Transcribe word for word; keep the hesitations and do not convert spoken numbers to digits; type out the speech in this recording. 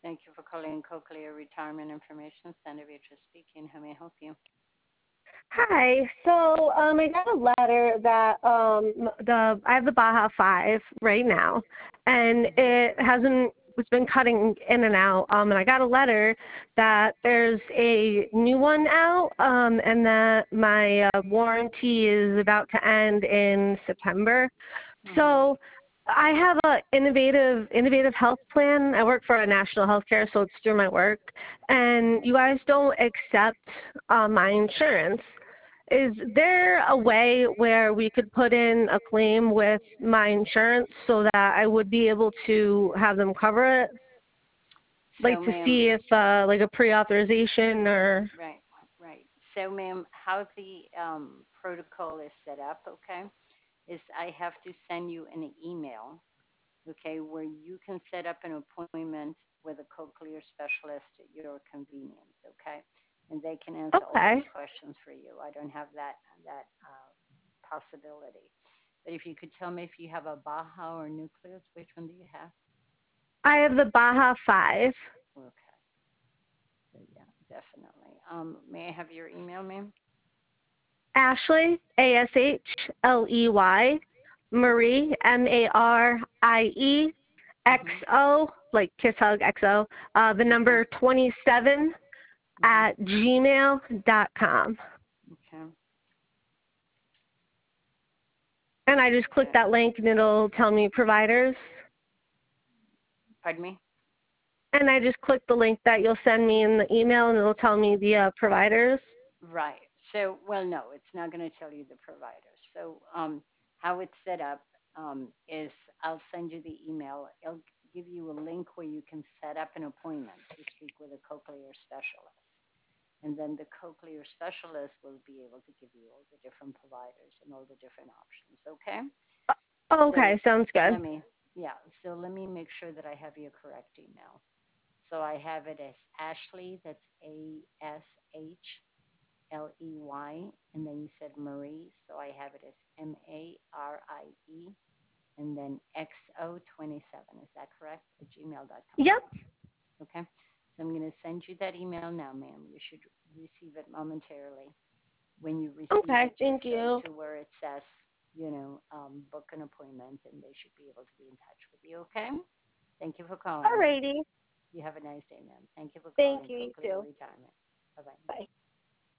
Thank you for calling Cochlear Retirement Information Center. Beatrice speaking. How may I help you? Hi. So um, I got a letter that um, the I have the Baja Five right now, and Mm-hmm. it hasn't. It's been cutting in and out. Um, and I got a letter that there's a new one out, um, and that my uh, warranty is about to end in September. Mm-hmm. So I have a innovative innovative health plan. I work for a national healthcare, so it's through my work, and you guys don't accept uh, my insurance. Is there a way where we could put in a claim with my insurance so that I would be able to have them cover it? So, Like to ma'am, see if uh, like a pre-authorization or right, right. So, ma'am, how the um, protocol is set up, okay, is I have to send you an email, okay, where you can set up an appointment with a cochlear specialist at your convenience, okay, and they can answer all those okay. questions for you. I don't have that that uh, possibility. But if you could tell me if you have a Baja or Nucleus, which one do you have? I have the Baja Five. Okay. So yeah, definitely. Um, may I have your email, ma'am? Ashley, A S H L E Y, Marie, M A R I E, X Mhm. O, like Kiss Hug X O, uh, the Okay. number twenty-seven Mhm. at gmail dot com. Okay. And I just click Okay. that link and it'll tell me providers. Pardon me? And I just click the link that you'll send me in the email and it'll tell me the uh, providers. Right. So, well, no, it's not going to tell you the provider. So, um, how it's set up um, is I'll send you the email. It'll give you a link where you can set up an appointment to speak with a cochlear specialist. And then the cochlear specialist will be able to give you all the different providers and all the different options. Okay? So Okay, sounds let good. me, yeah, so let me make sure that I have your correct email. So I have it as Ashley, that's A S H L E Y, and then you said Marie, so I have it as M A R I E, and then X O twenty-seven. Is that correct? At gmail dot com. Yep. Okay. So I'm going to send you that email now, ma'am. You should receive it momentarily. When you receive Okay, it, just thank go you. to where it says, you know, um, book an appointment, and they should be able to be in touch with you. Okay. Thank you for calling. Alrighty. You have a nice day, ma'am. Thank you for Thank calling you, you Cochlear too. Retirement. Bye bye. Bye.